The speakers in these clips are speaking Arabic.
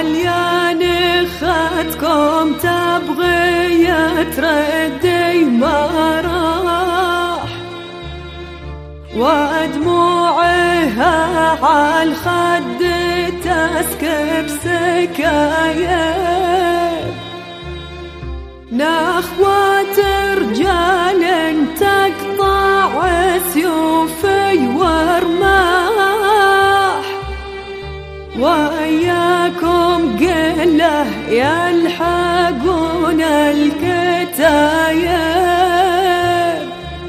مليان خدكم تبغي تردي ما راح، ودموعها عالخد تسكب سكايب، نخوة رجال تقطع سيوفي ورماح، وإياكم قله يلحقون الكتايب.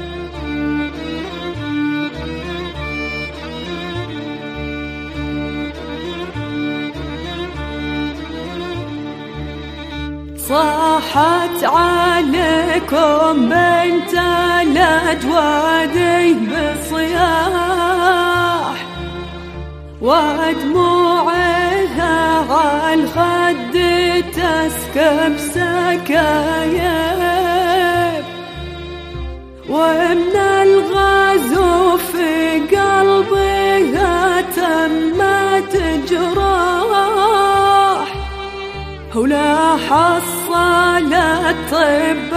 صاحت عليكم بنت الأجواد بصياح، ودموعها عالخد تسكب سكايب، ومن الغزو في قلبها تمت جراح، ولا حصلت طب